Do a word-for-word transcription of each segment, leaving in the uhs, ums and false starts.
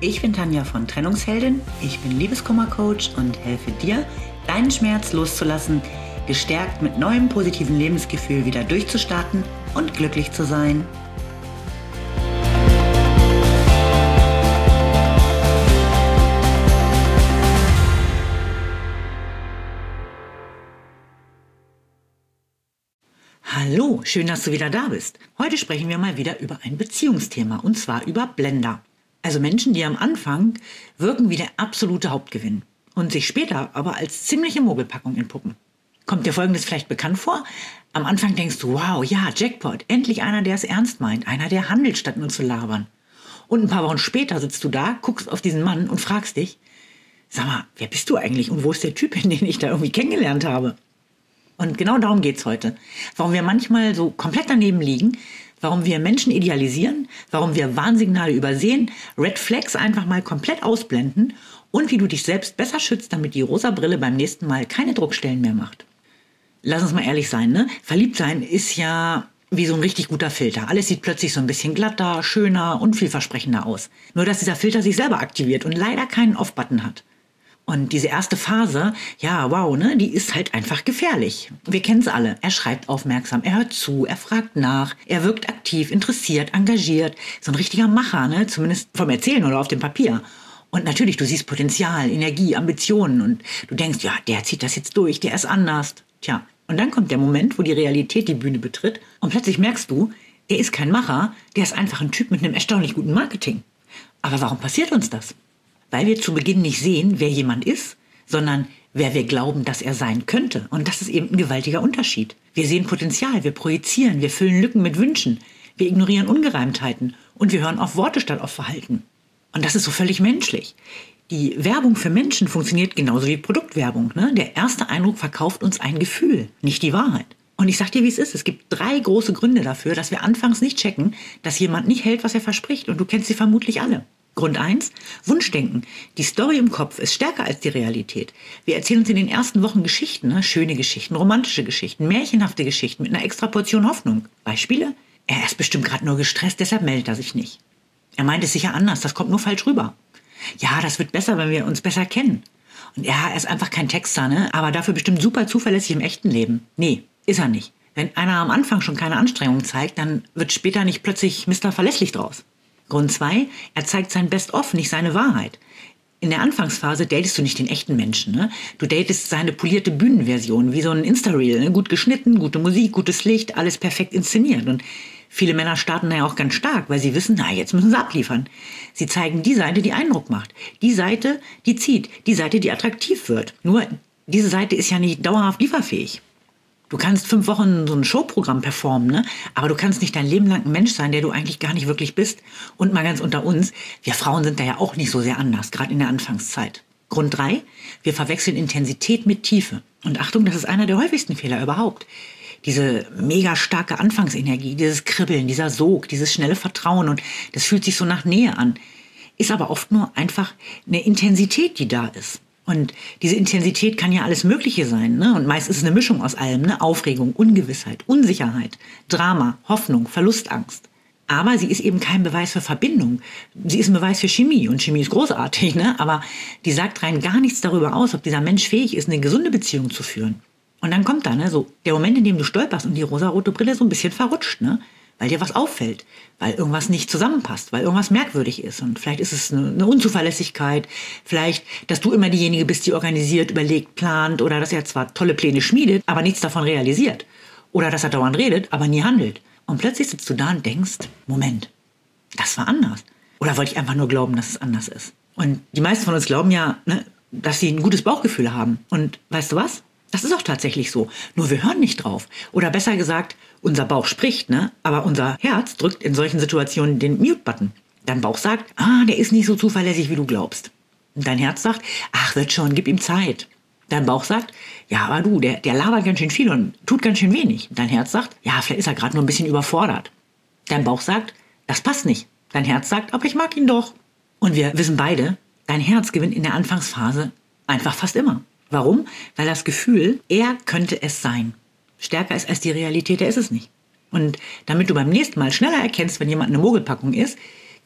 Ich bin Tanja von Trennungsheldin, ich bin Liebeskummer-Coach und helfe dir, deinen Schmerz loszulassen, gestärkt mit neuem positiven Lebensgefühl wieder durchzustarten und glücklich zu sein. Hallo, schön, dass du wieder da bist. Heute sprechen wir mal wieder über ein Beziehungsthema und zwar über Blender. Also Menschen, die am Anfang wirken wie der absolute Hauptgewinn und sich später aber als ziemliche Mogelpackung entpuppen. Kommt dir Folgendes vielleicht bekannt vor? Am Anfang denkst du, wow, ja, Jackpot, endlich einer, der es ernst meint, einer, der handelt, statt nur zu labern. Und ein paar Wochen später sitzt du da, guckst auf diesen Mann und fragst dich, sag mal, wer bist du eigentlich und wo ist der Typ, den ich da irgendwie kennengelernt habe? Und genau darum geht's heute. Warum wir manchmal so komplett daneben liegen, warum wir Menschen idealisieren, warum wir Warnsignale übersehen, Red Flags einfach mal komplett ausblenden und wie du dich selbst besser schützt, damit die rosa Brille beim nächsten Mal keine Druckstellen mehr macht. Lass uns mal ehrlich sein, ne? Verliebt sein ist ja wie so ein richtig guter Filter. Alles sieht plötzlich so ein bisschen glatter, schöner und vielversprechender aus. Nur dass dieser Filter sich selber aktiviert und leider keinen Off-Button hat. Und diese erste Phase, ja, wow, ne, die ist halt einfach gefährlich. Wir kennen es alle. Er schreibt aufmerksam, er hört zu, er fragt nach, er wirkt aktiv, interessiert, engagiert. So ein richtiger Macher, ne, zumindest vom Erzählen oder auf dem Papier. Und natürlich, du siehst Potenzial, Energie, Ambitionen und du denkst, ja, der zieht das jetzt durch, der ist anders. Tja, und dann kommt der Moment, wo die Realität die Bühne betritt und plötzlich merkst du, der ist kein Macher, der ist einfach ein Typ mit einem erstaunlich guten Marketing. Aber warum passiert uns das? Weil wir zu Beginn nicht sehen, wer jemand ist, sondern wer wir glauben, dass er sein könnte. Und das ist eben ein gewaltiger Unterschied. Wir sehen Potenzial, wir projizieren, wir füllen Lücken mit Wünschen, wir ignorieren Ungereimtheiten und wir hören auf Worte statt auf Verhalten. Und das ist so völlig menschlich. Die Werbung für Menschen funktioniert genauso wie Produktwerbung, ne? Der erste Eindruck verkauft uns ein Gefühl, nicht die Wahrheit. Und ich sag dir, wie es ist. Es gibt drei große Gründe dafür, dass wir anfangs nicht checken, dass jemand nicht hält, was er verspricht. Und du kennst sie vermutlich alle. Grund eins, Wunschdenken. Die Story im Kopf ist stärker als die Realität. Wir erzählen uns in den ersten Wochen Geschichten, ne? Schöne Geschichten, romantische Geschichten, märchenhafte Geschichten mit einer extra Portion Hoffnung. Beispiele? Er ist bestimmt gerade nur gestresst, deshalb meldet er sich nicht. Er meint es sicher anders, das kommt nur falsch rüber. Ja, das wird besser, wenn wir uns besser kennen. Und ja, er ist einfach kein Texter, ne? Aber dafür bestimmt super zuverlässig im echten Leben. Nee, ist er nicht. Wenn einer am Anfang schon keine Anstrengung zeigt, dann wird später nicht plötzlich Mister Verlässlich draus. Grund zwei, er zeigt sein Best-of, nicht seine Wahrheit. In der Anfangsphase datest du nicht den echten Menschen, ne? Du datest seine polierte Bühnenversion, wie so ein Insta-Reel, ne? Gut geschnitten, gute Musik, gutes Licht, alles perfekt inszeniert. Und viele Männer starten da ja auch ganz stark, weil sie wissen, na, jetzt müssen sie abliefern. Sie zeigen die Seite, die Eindruck macht. Die Seite, die zieht. Die Seite, die attraktiv wird. Nur, diese Seite ist ja nicht dauerhaft lieferfähig. Du kannst fünf Wochen so ein Showprogramm performen, ne? Aber du kannst nicht dein Leben lang ein Mensch sein, der du eigentlich gar nicht wirklich bist. Und mal ganz unter uns, wir Frauen sind da ja auch nicht so sehr anders, gerade in der Anfangszeit. Grund drei, wir verwechseln Intensität mit Tiefe. Und Achtung, das ist einer der häufigsten Fehler überhaupt. Diese mega starke Anfangsenergie, dieses Kribbeln, dieser Sog, dieses schnelle Vertrauen und das fühlt sich so nach Nähe an, ist aber oft nur einfach eine Intensität, die da ist. Und diese Intensität kann ja alles Mögliche sein, ne? Und meist ist es eine Mischung aus allem, ne? Aufregung, Ungewissheit, Unsicherheit, Drama, Hoffnung, Verlustangst. Aber sie ist eben kein Beweis für Verbindung. Sie ist ein Beweis für Chemie und Chemie ist großartig, ne? Aber die sagt rein gar nichts darüber aus, ob dieser Mensch fähig ist, eine gesunde Beziehung zu führen. Und dann kommt da, ne, so der Moment, in dem du stolperst und die rosarote Brille so ein bisschen verrutscht, ne? Weil dir was auffällt, weil irgendwas nicht zusammenpasst, weil irgendwas merkwürdig ist. Und vielleicht ist es eine, eine Unzuverlässigkeit, vielleicht, dass du immer diejenige bist, die organisiert, überlegt, plant oder dass er zwar tolle Pläne schmiedet, aber nichts davon realisiert. Oder dass er dauernd redet, aber nie handelt. Und plötzlich sitzt du da und denkst, Moment, das war anders. Oder wollte ich einfach nur glauben, dass es anders ist? Und die meisten von uns glauben ja, ne, dass sie ein gutes Bauchgefühl haben. Und weißt du was? Das ist auch tatsächlich so. Nur wir hören nicht drauf. Oder besser gesagt, unser Bauch spricht, ne? Aber unser Herz drückt in solchen Situationen den Mute-Button. Dein Bauch sagt, ah, der ist nicht so zuverlässig, wie du glaubst. Und dein Herz sagt, ach, wird schon, gib ihm Zeit. Dein Bauch sagt, ja, aber du, der, der labert ganz schön viel und tut ganz schön wenig. Dein Herz sagt, ja, vielleicht ist er gerade nur ein bisschen überfordert. Dein Bauch sagt, das passt nicht. Dein Herz sagt, aber ich mag ihn doch. Und wir wissen beide, dein Herz gewinnt in der Anfangsphase einfach fast immer. Warum? Weil das Gefühl, er könnte es sein, stärker ist als die Realität, er ist es nicht. Und damit du beim nächsten Mal schneller erkennst, wenn jemand eine Mogelpackung ist,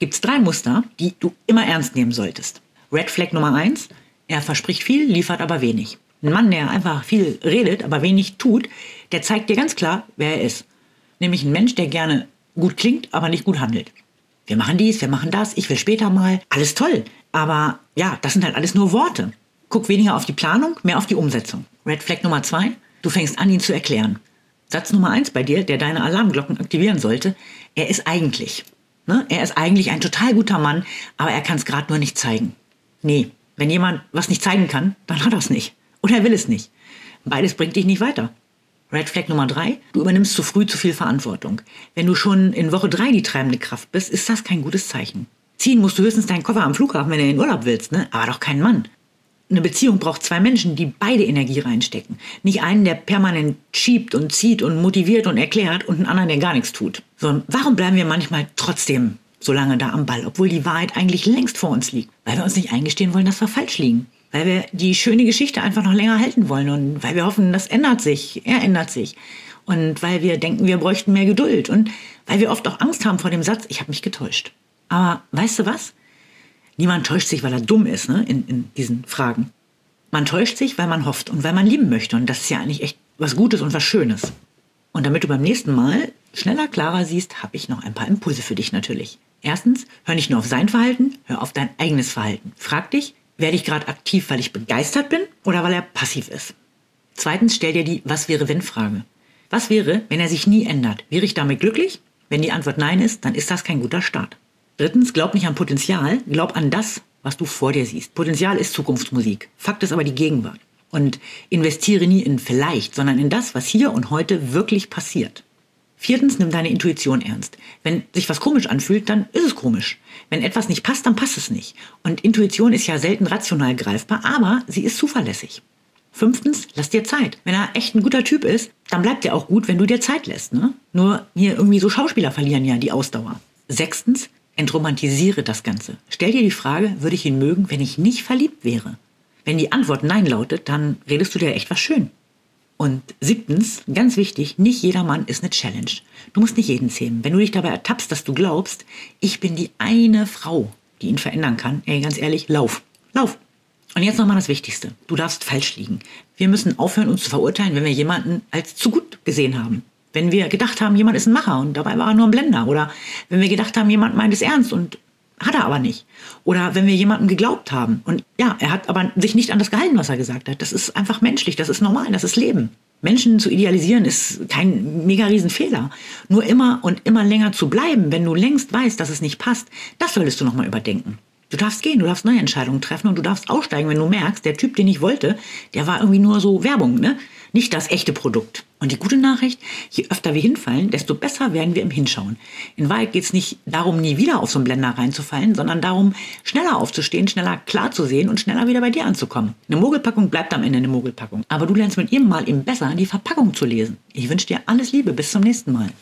gibt es drei Muster, die du immer ernst nehmen solltest. Red Flag Nummer eins, er verspricht viel, liefert aber wenig. Ein Mann, der einfach viel redet, aber wenig tut, der zeigt dir ganz klar, wer er ist. Nämlich ein Mensch, der gerne gut klingt, aber nicht gut handelt. Wir machen dies, wir machen das, ich will später mal. Alles toll, aber ja, das sind halt alles nur Worte. Guck weniger auf die Planung, mehr auf die Umsetzung. Red Flag Nummer zwei, du fängst an, ihn zu erklären. Satz Nummer eins bei dir, der deine Alarmglocken aktivieren sollte, er ist eigentlich. Ne? Er ist eigentlich ein total guter Mann, aber er kann es gerade nur nicht zeigen. Nee, wenn jemand was nicht zeigen kann, dann hat er es nicht. Oder er will es nicht. Beides bringt dich nicht weiter. Red Flag Nummer drei, du übernimmst zu früh zu viel Verantwortung. Wenn du schon in Woche drei die treibende Kraft bist, ist das kein gutes Zeichen. Ziehen musst du höchstens deinen Koffer am Flughafen, wenn du in den Urlaub willst, ne? Aber doch keinen Mann. Eine Beziehung braucht zwei Menschen, die beide Energie reinstecken. Nicht einen, der permanent schiebt und zieht und motiviert und erklärt und einen anderen, der gar nichts tut. So, warum bleiben wir manchmal trotzdem so lange da am Ball, obwohl die Wahrheit eigentlich längst vor uns liegt? Weil wir uns nicht eingestehen wollen, dass wir falsch liegen. Weil wir die schöne Geschichte einfach noch länger halten wollen und weil wir hoffen, das ändert sich, er ändert sich. Und weil wir denken, wir bräuchten mehr Geduld und weil wir oft auch Angst haben vor dem Satz, ich habe mich getäuscht. Aber weißt du was? Niemand täuscht sich, weil er dumm ist, ne, in, in diesen Fragen. Man täuscht sich, weil man hofft und weil man lieben möchte. Und das ist ja eigentlich echt was Gutes und was Schönes. Und damit du beim nächsten Mal schneller, klarer siehst, habe ich noch ein paar Impulse für dich natürlich. Erstens, hör nicht nur auf sein Verhalten, hör auf dein eigenes Verhalten. Frag dich, werde ich gerade aktiv, weil ich begeistert bin oder weil er passiv ist? Zweitens, stell dir die Was-wäre-wenn-Frage. Was wäre, wenn er sich nie ändert? Wäre ich damit glücklich? Wenn die Antwort nein ist, dann ist das kein guter Start. Drittens, glaub nicht an Potenzial, glaub an das, was du vor dir siehst. Potenzial ist Zukunftsmusik. Fakt ist aber die Gegenwart. Und investiere nie in vielleicht, sondern in das, was hier und heute wirklich passiert. Viertens, nimm deine Intuition ernst. Wenn sich was komisch anfühlt, dann ist es komisch. Wenn etwas nicht passt, dann passt es nicht. Und Intuition ist ja selten rational greifbar, aber sie ist zuverlässig. Fünftens, lass dir Zeit. Wenn er echt ein guter Typ ist, dann bleibt er auch gut, wenn du dir Zeit lässt. Ne? Nur hier irgendwie so Schauspieler verlieren ja die Ausdauer. Sechstens, entromantisiere das Ganze. Stell dir die Frage, würde ich ihn mögen, wenn ich nicht verliebt wäre? Wenn die Antwort Nein lautet, dann redest du dir echt was schön. Und siebtens, ganz wichtig, nicht jeder Mann ist eine Challenge. Du musst nicht jeden zähmen. Wenn du dich dabei ertappst, dass du glaubst, ich bin die eine Frau, die ihn verändern kann, ey, ganz ehrlich, lauf. Lauf. Und jetzt nochmal das Wichtigste. Du darfst falsch liegen. Wir müssen aufhören, uns zu verurteilen, wenn wir jemanden als zu gut gesehen haben. Wenn wir gedacht haben, jemand ist ein Macher und dabei war er nur ein Blender. Oder wenn wir gedacht haben, jemand meint es ernst und hat er aber nicht. Oder wenn wir jemandem geglaubt haben und ja, er hat aber sich nicht an das gehalten, was er gesagt hat. Das ist einfach menschlich, das ist normal, das ist Leben. Menschen zu idealisieren ist kein mega Riesenfehler. Nur immer und immer länger zu bleiben, wenn du längst weißt, dass es nicht passt, das solltest du nochmal überdenken. Du darfst gehen, du darfst neue Entscheidungen treffen und du darfst aussteigen, wenn du merkst, der Typ, den ich wollte, der war irgendwie nur so Werbung, ne? Nicht das echte Produkt. Und die gute Nachricht, je öfter wir hinfallen, desto besser werden wir im Hinschauen. In Wahrheit geht es nicht darum, nie wieder auf so einen Blender reinzufallen, sondern darum, schneller aufzustehen, schneller klar zu sehen und schneller wieder bei dir anzukommen. Eine Mogelpackung bleibt am Ende eine Mogelpackung. Aber du lernst mit jedem Mal eben besser, die Verpackung zu lesen. Ich wünsche dir alles Liebe, bis zum nächsten Mal.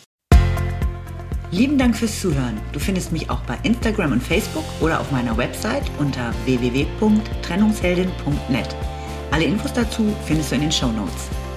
Lieben Dank fürs Zuhören. Du findest mich auch bei Instagram und Facebook oder auf meiner Website unter w w w punkt trennungsheldin punkt net. Alle Infos dazu findest du in den Shownotes.